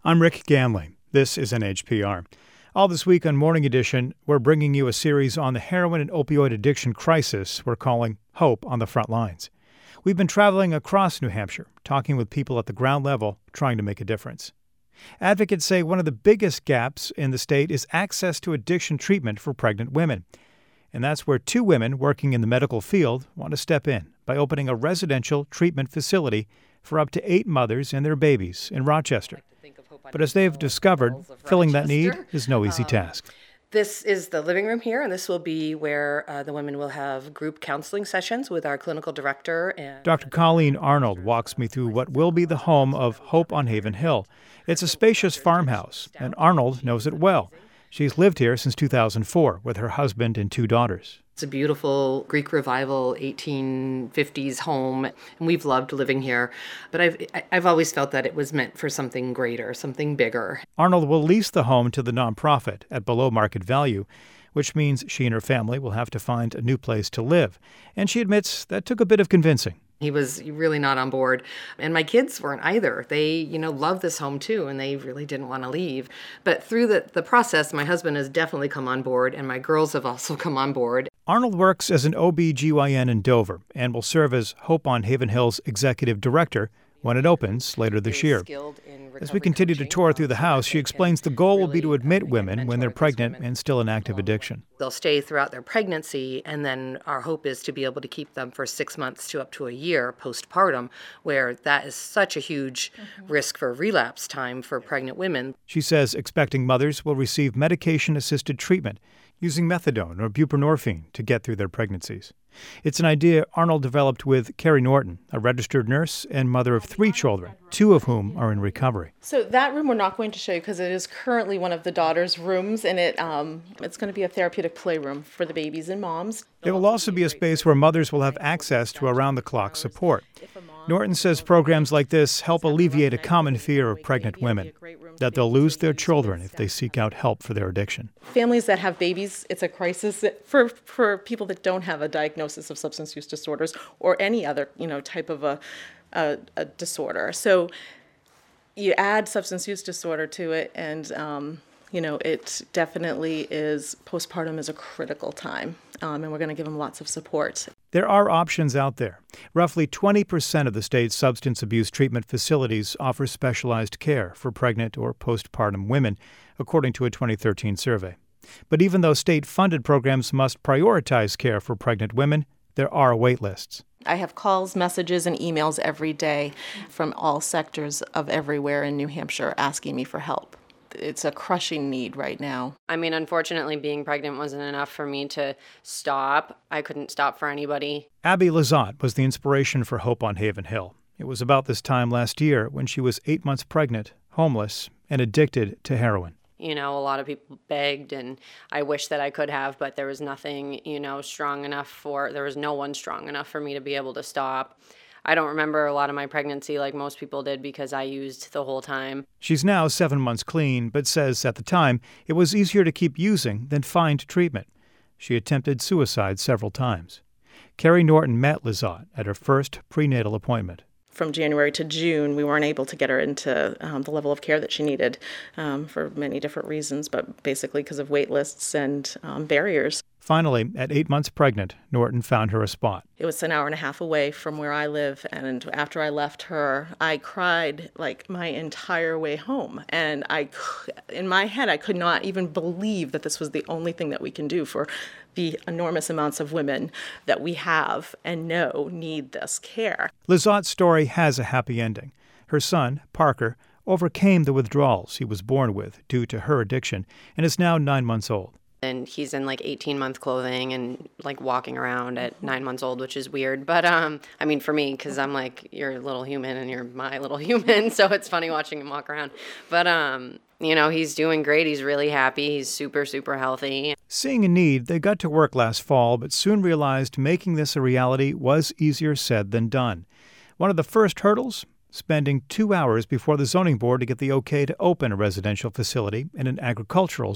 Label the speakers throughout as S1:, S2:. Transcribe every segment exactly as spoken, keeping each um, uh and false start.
S1: I'm Rick Ganley. This is N H P R. All this week on Morning Edition, we're bringing you a series on the heroin and opioid addiction crisis we're calling Hope on the Front Lines. We've been traveling across New Hampshire, talking with people at the ground level, trying to make a difference. Advocates say one of the biggest gaps in the state is access to addiction treatment for pregnant women. And that's where two women working in the medical field want to step in by opening a residential treatment facility for up to eight mothers and their babies in Rochester. But as they've discovered, filling that need is no easy task.
S2: This is the living room here, and this will be where uh, the women will have group counseling sessions with our clinical director. And
S1: Doctor Colleen Arnold walks me through what will be the home of Hope on Haven Hill. It's a spacious farmhouse, and Arnold knows it well. She's lived here since two thousand four with her husband and two daughters.
S2: It's a beautiful Greek Revival eighteen fifties home, and we've loved living here. But I've I've always felt that it was meant for something greater, something bigger.
S1: Arnold will lease the home to the nonprofit at below market value, which means she and her family will have to find a new place to live. And she admits that took a bit of convincing.
S2: He was really not on board. And my kids weren't either. They, you know, love this home too, and they really didn't want to leave. But through the, the process, my husband has definitely come on board, and my girls have also come on board.
S1: Arnold works as an O B G Y N in Dover and will serve as Hope on Haven Hill's executive director when it opens later this year. As we continue to tour through the house, she explains the goal will be to admit women when they're pregnant and still in active addiction.
S2: They'll stay throughout their pregnancy, and then our hope is to be able to keep them for six months to up to a year postpartum, where that is such a huge mm-hmm. risk for relapse time for pregnant women.
S1: She says expecting mothers will receive medication-assisted treatment using methadone or buprenorphine to get through their pregnancies. It's an idea Arnold developed with Carrie Norton, a registered nurse and mother of three children, two of whom are in recovery.
S3: So that room we're not going to show you because it is currently one of the daughter's rooms, and it um, it's going to be a therapeutic playroom for the babies and moms.
S1: It will also be a space where mothers will have access to around-the-clock support. Norton says programs like this help alleviate a common fear of pregnant women, that they'll lose their children if they seek out help for their addiction.
S3: Families that have babies, it's a crisis for for people that don't have a diagnosis of substance use disorders or any other, you know, type of a, a, a disorder. So you add substance use disorder to it, and um, you know, it definitely is, postpartum is a critical time, um, and we're going to give them lots of support.
S1: There are options out there. Roughly twenty percent of the state's substance abuse treatment facilities offer specialized care for pregnant or postpartum women, according to a twenty thirteen survey. But even though state-funded programs must prioritize care for pregnant women, there are wait lists.
S3: I have calls, messages, and emails every day from all sectors of everywhere in New Hampshire asking me for help. It's a crushing need right now.
S4: I mean, unfortunately, being pregnant wasn't enough for me to stop. I couldn't stop for anybody.
S1: Abby Lizotte was the inspiration for Hope on Haven Hill. It was about this time last year when she was eight months pregnant, homeless, and addicted to heroin.
S4: You know, a lot of people begged, and I wish that I could have, but there was nothing, you know, strong enough for, there was no one strong enough for me to be able to stop. I don't remember a lot of my pregnancy like most people did because I used the whole time.
S1: She's now seven months clean, but says at the time it was easier to keep using than find treatment. She attempted suicide several times. Carrie Norton met Lizotte at her first prenatal appointment.
S3: From January to June, we weren't able to get her into um, the level of care that she needed um, for many different reasons, but basically because of wait lists and um, barriers.
S1: Finally, at eight months pregnant, Norton found her a spot.
S3: It was an hour and a half away from where I live, and after I left her, I cried like my entire way home. And I, in my head, I could not even believe that this was the only thing that we can do for the enormous amounts of women that we have and know need this care.
S1: Lizotte's story has a happy ending. Her son, Parker, overcame the withdrawals he was born with due to her addiction and is now nine months old.
S4: And he's in like eighteen-month clothing and like walking around at nine months old, which is weird. But um, I mean, for me, because I'm like, you're a little human and you're my little human, so it's funny watching him walk around. But um, you know, he's doing great. He's really happy. He's super, super healthy.
S1: Seeing a need, they got to work last fall, but soon realized making this a reality was easier said than done. One of the first hurdles? Spending two hours before the zoning board to get the okay to open a residential facility in an agricultural zone.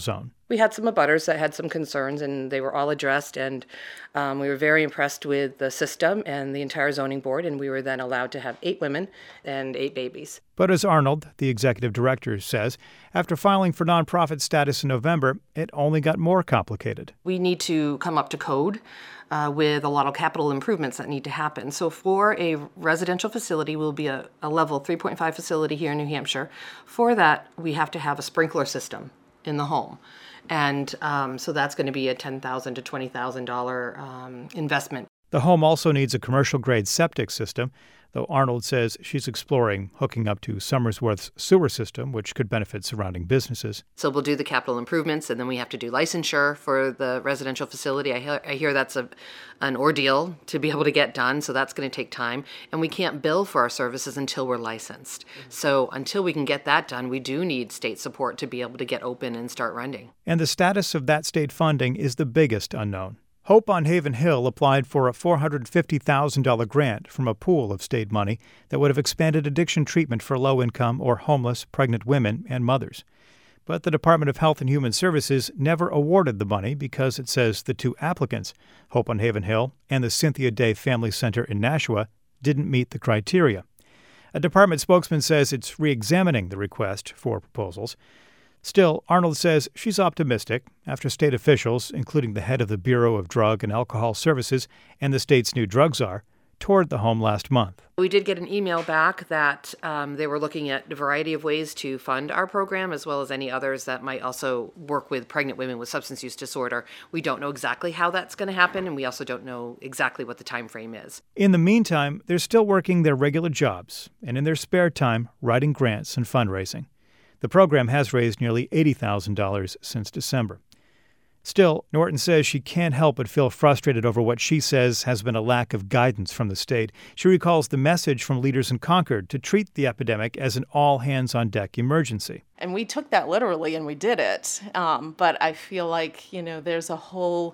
S2: We had some abutters that had some concerns, and they were all addressed, and um, we were very impressed with the system and the entire zoning board, and we were then allowed to have eight women and eight babies.
S1: But as Arnold, the executive director, says, after filing for nonprofit status in November, it only got more complicated.
S2: We need to come up to code uh, with a lot of capital improvements that need to happen. So for a residential facility, will be a, a level three point five facility here in New Hampshire. For that, we have to have a sprinkler system in the home. And um, so that's going to be a ten thousand dollars to twenty thousand dollars um, investment.
S1: The home also needs a commercial-grade septic system, though Arnold says she's exploring hooking up to Somersworth's sewer system, which could benefit surrounding businesses.
S2: So we'll do the capital improvements, and then we have to do licensure for the residential facility. I hear, I hear that's a, an ordeal to be able to get done, so that's going to take time. And we can't bill for our services until we're licensed. Mm-hmm. So until we can get that done, we do need state support to be able to get open and start renting.
S1: And the status of that state funding is the biggest unknown. Hope on Haven Hill applied for a four hundred fifty thousand dollars grant from a pool of state money that would have expanded addiction treatment for low-income or homeless pregnant women and mothers. But the Department of Health and Human Services never awarded the money because it says the two applicants, Hope on Haven Hill and the Cynthia Day Family Center in Nashua, didn't meet the criteria. A department spokesman says it's re-examining the request for proposals. Still, Arnold says she's optimistic after state officials, including the head of the Bureau of Drug and Alcohol Services and the state's new drug czar, toured the home last month.
S2: We did get an email back that um, they were looking at a variety of ways to fund our program, as well as any others that might also work with pregnant women with substance use disorder. We don't know exactly how that's going to happen, and we also don't know exactly what the time frame is.
S1: In the meantime, they're still working their regular jobs and in their spare time writing grants and fundraising. The program has raised nearly eighty thousand dollars since December. Still, Norton says she can't help but feel frustrated over what she says has been a lack of guidance from the state. She recalls the message from leaders in Concord to treat the epidemic as an all-hands-on-deck emergency.
S3: And we took that literally and we did it. Um, but I feel like, you know, there's a whole...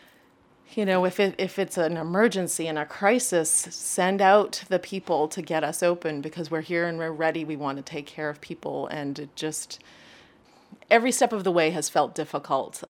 S3: You know, if it if it's an emergency and a crisis, send out the people to get us open because we're here and we're ready. We want to take care of people. And it just, every step of the way has felt difficult.